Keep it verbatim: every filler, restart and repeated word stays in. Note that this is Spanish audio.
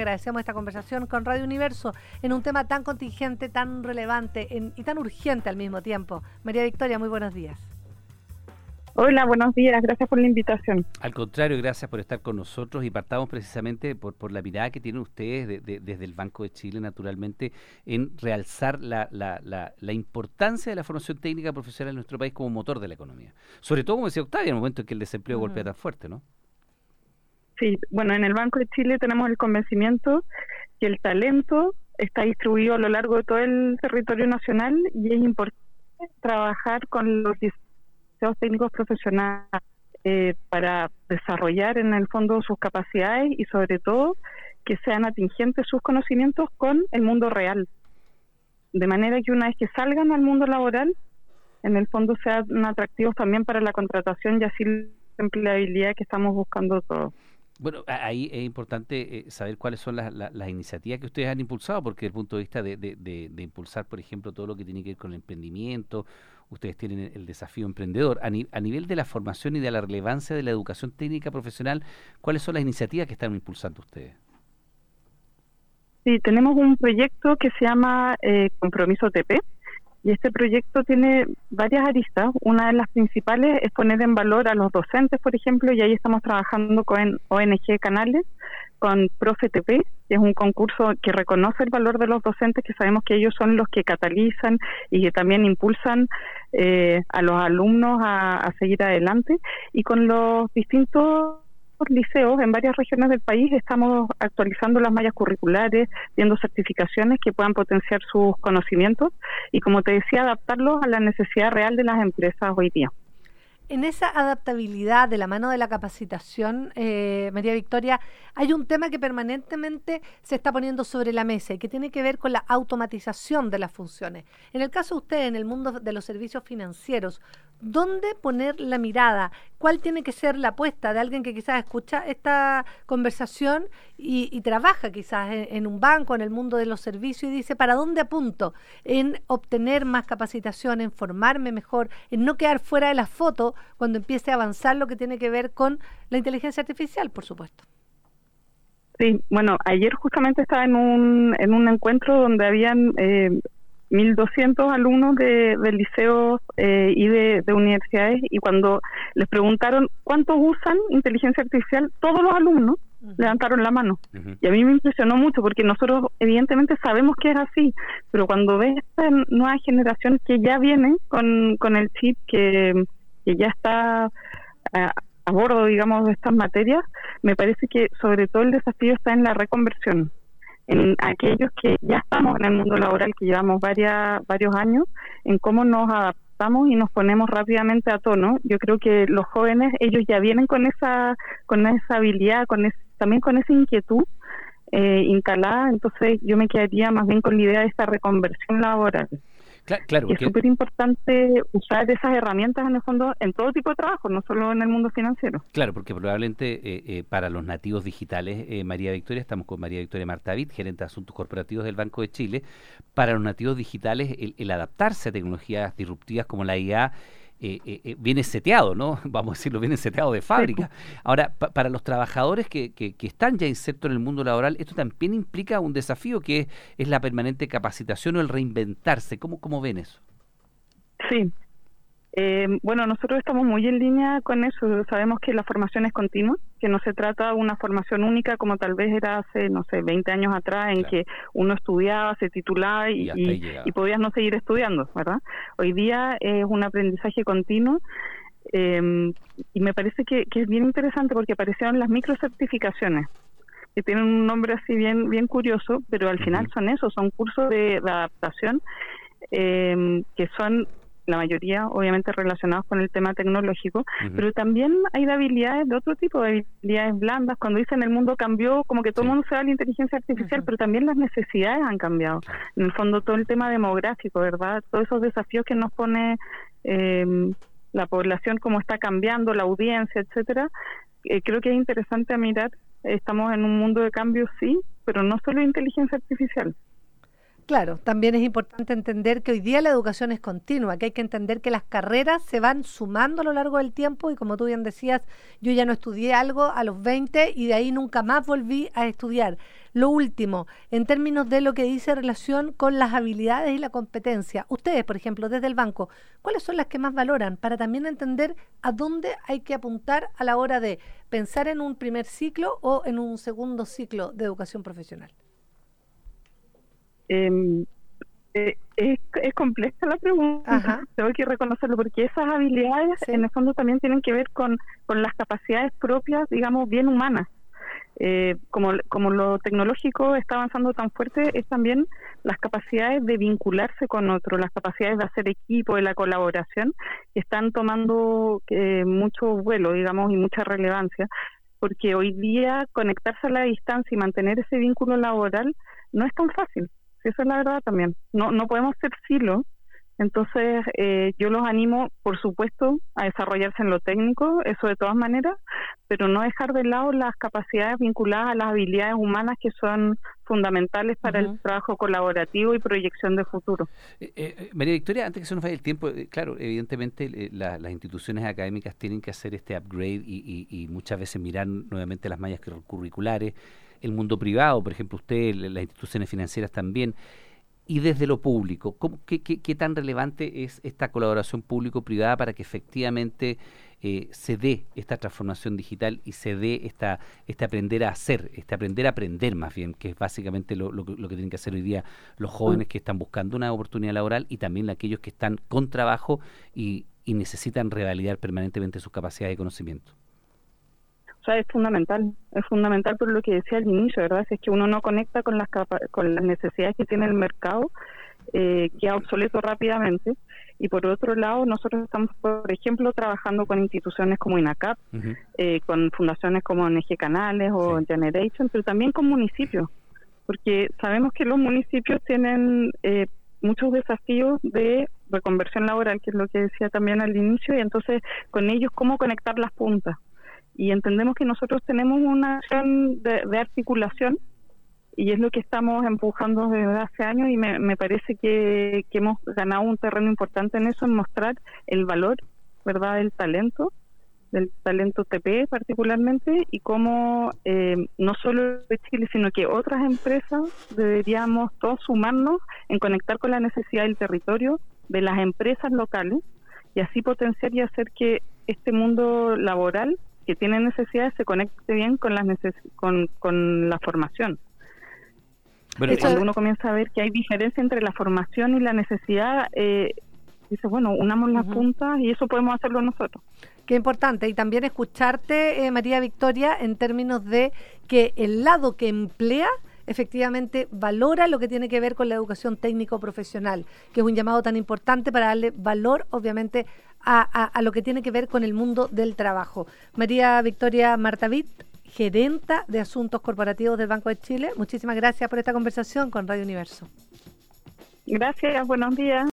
agradecemos esta conversación con Radio Universo en un tema tan contingente, tan relevante en, y tan urgente al mismo tiempo. María Victoria, muy buenos días. Hola, buenos días, gracias por la invitación. Al contrario, gracias por estar con nosotros y partamos precisamente por, por la mirada que tienen ustedes de, de, desde el Banco de Chile, naturalmente, en realzar la, la, la, la importancia de la formación técnica profesional en nuestro país como motor de la economía. Sobre todo, como decía Octavia, en el momento en que el desempleo uh-huh. golpea tan fuerte, ¿no? Sí, bueno, en el Banco de Chile tenemos el convencimiento que el talento está distribuido a lo largo de todo el territorio nacional y es importante trabajar con los técnicos profesionales eh, para desarrollar en el fondo sus capacidades y sobre todo que sean atingentes sus conocimientos con el mundo real, de manera que una vez que salgan al mundo laboral en el fondo sean atractivos también para la contratación y así la empleabilidad que estamos buscando todos. Bueno, ahí es importante eh, saber cuáles son las, las, las iniciativas que ustedes han impulsado, porque desde el punto de vista de, de, de, de impulsar, por ejemplo, todo lo que tiene que ver con el emprendimiento, ustedes tienen el desafío emprendedor. A, ni, a nivel de la formación y de la relevancia de la educación técnica profesional, ¿cuáles son las iniciativas que están impulsando ustedes? Sí, tenemos un proyecto que se llama eh, Compromiso T P. Y este proyecto tiene varias aristas. Una de las principales es poner en valor a los docentes, por ejemplo, y ahí estamos trabajando con O N G Canales, con Profe T P, que es un concurso que reconoce el valor de los docentes, que sabemos que ellos son los que catalizan y que también impulsan eh, a los alumnos a, a seguir adelante. Y con los distintos liceos en varias regiones del país estamos actualizando las mallas curriculares, viendo certificaciones que puedan potenciar sus conocimientos y, como te decía, adaptarlos a la necesidad real de las empresas hoy día. En esa adaptabilidad de la mano de la capacitación, eh, María Victoria, hay un tema que permanentemente se está poniendo sobre la mesa y que tiene que ver con la automatización de las funciones. En el caso de usted, en el mundo de los servicios financieros, ¿dónde poner la mirada? ¿Cuál tiene que ser la apuesta de alguien que quizás escucha esta conversación y, y trabaja quizás en, en un banco, en el mundo de los servicios y dice, ¿para dónde apunto? En obtener más capacitación, en formarme mejor, en no quedar fuera de la foto cuando empiece a avanzar lo que tiene que ver con la inteligencia artificial, por supuesto. Sí, bueno, ayer justamente estaba en un en un encuentro donde habían eh, mil doscientos alumnos de, de liceos eh, y de, de universidades, y cuando les preguntaron cuántos usan inteligencia artificial, todos los alumnos uh-huh. levantaron la mano. Uh-huh. Y a mí me impresionó mucho porque nosotros evidentemente sabemos que es así, pero cuando ves esta nueva generación que ya viene con, con el chip, que, que ya está a, a bordo, digamos, de estas materias, me parece que sobre todo el desafío está en la reconversión. En aquellos que ya estamos en el mundo laboral, que llevamos varias, varios años, en cómo nos adaptamos y nos ponemos rápidamente a tono. Yo creo que los jóvenes, ellos ya vienen con esa con esa habilidad, con ese, también con esa inquietud eh, instalada, entonces yo me quedaría más bien con la idea de esta reconversión laboral. Claro, claro, es súper importante usar esas herramientas en el fondo en todo tipo de trabajo, no solo en el mundo financiero. Claro, porque probablemente eh, eh, para los nativos digitales, eh, María Victoria, estamos con María Victoria Martavid, gerente de Asuntos Corporativos del Banco de Chile, para los nativos digitales el, el adaptarse a tecnologías disruptivas como la I A Eh, eh, viene seteado, ¿no? Vamos a decirlo, viene seteado de fábrica. Ahora, pa para los trabajadores que, que, que están ya insertos en el mundo laboral, esto también implica un desafío que es, es la permanente capacitación o el reinventarse. ¿Cómo, cómo ven eso? Sí. Eh, bueno, nosotros estamos muy en línea con eso. Sabemos que la formación es continua, que no se trata de una formación única como tal vez era hace, no sé, veinte años atrás, en claro. que uno estudiaba, se titulaba y, y, y podías no seguir estudiando, ¿verdad? Hoy día es un aprendizaje continuo eh, y me parece que, que es bien interesante porque aparecieron las microcertificaciones, que tienen un nombre así bien, bien curioso, pero al uh-huh. final son eso, son cursos de, de adaptación eh, que son la mayoría obviamente relacionados con el tema tecnológico, uh-huh. pero también hay de habilidades de otro tipo, de habilidades blandas. Cuando dicen el mundo cambió, como que todo el sí. mundo se va a la inteligencia artificial, uh-huh. pero también las necesidades han cambiado. En el fondo todo el tema demográfico, ¿verdad? Todos esos desafíos que nos pone eh, la población, cómo está cambiando, la audiencia, etcétera. Eh, creo que es interesante mirar. Estamos en un mundo de cambio, sí, pero no solo inteligencia artificial. Claro, también es importante entender que hoy día la educación es continua, que hay que entender que las carreras se van sumando a lo largo del tiempo y como tú bien decías, yo ya no estudié algo a los veinte y de ahí nunca más volví a estudiar. Lo último, en términos de lo que dice relación con las habilidades y la competencia, ustedes, por ejemplo, desde el banco, ¿cuáles son las que más valoran para también entender a dónde hay que apuntar a la hora de pensar en un primer ciclo o en un segundo ciclo de educación profesional? Eh, eh, es, es compleja la pregunta. Ajá. Tengo que reconocerlo porque esas habilidades sí. en el fondo también tienen que ver con, con las capacidades propias, digamos, bien humanas. Eh, como, como lo tecnológico está avanzando tan fuerte, es también las capacidades de vincularse con otros, las capacidades de hacer equipo, de la colaboración, que están tomando eh, mucho vuelo, digamos, y mucha relevancia, porque hoy día conectarse a la distancia y mantener ese vínculo laboral no es tan fácil. Eso es la verdad también. No no podemos ser silos. Entonces, eh, yo los animo, por supuesto, a desarrollarse en lo técnico, eso de todas maneras, pero no dejar de lado las capacidades vinculadas a las habilidades humanas que son fundamentales para uh-huh. el trabajo colaborativo y proyección de futuro. Eh, eh, María Victoria, antes que se nos vaya el tiempo, eh, claro, evidentemente eh, la, las instituciones académicas tienen que hacer este upgrade y, y, y muchas veces mirar nuevamente las mallas curriculares. El mundo privado, por ejemplo, usted, las instituciones financieras también, y desde lo público, ¿cómo, qué, qué, ¿qué tan relevante es esta colaboración público-privada para que efectivamente eh, se dé esta transformación digital y se dé esta, este aprender a hacer, este aprender a aprender más bien, que es básicamente lo, lo, lo que tienen que hacer hoy día los jóvenes que están buscando una oportunidad laboral y también aquellos que están con trabajo y, y necesitan revalidar permanentemente sus capacidades de conocimiento? O sea, es fundamental, es fundamental por lo que decía al inicio, ¿verdad? Si es que uno no conecta con las capa- con las necesidades que tiene el mercado, eh, queda obsoleto rápidamente. Y por otro lado, nosotros estamos, por ejemplo, trabajando con instituciones como INACAP, uh-huh. eh, con fundaciones como N G Canales o sí. Generation, pero también con municipios, porque sabemos que los municipios tienen eh, muchos desafíos de reconversión laboral, que es lo que decía también al inicio, y entonces con ellos, ¿cómo conectar las puntas? Y entendemos que nosotros tenemos una acción de, de articulación y es lo que estamos empujando desde hace años y me, me parece que, que hemos ganado un terreno importante en eso, en mostrar el valor, ¿verdad?, del talento, del talento T P particularmente y cómo eh, no solo de Chile, sino que otras empresas deberíamos todos sumarnos en conectar con la necesidad del territorio, de las empresas locales y así potenciar y hacer que este mundo laboral que tiene necesidades se conecte bien con las neces- con, con la formación. Bueno, cuando eh, uno comienza a ver que hay diferencia entre la formación y la necesidad, eh, dice, bueno, unamos uh-huh. las puntas y eso podemos hacerlo nosotros. Qué importante. Y también escucharte, eh, María Victoria, en términos de que el lado que emplea efectivamente valora lo que tiene que ver con la educación técnico-profesional, que es un llamado tan importante para darle valor, obviamente, a, a, a lo que tiene que ver con el mundo del trabajo. María Victoria Martavit, gerenta de Asuntos Corporativos del Banco de Chile, muchísimas gracias por esta conversación con Radio Universo. Gracias, buenos días.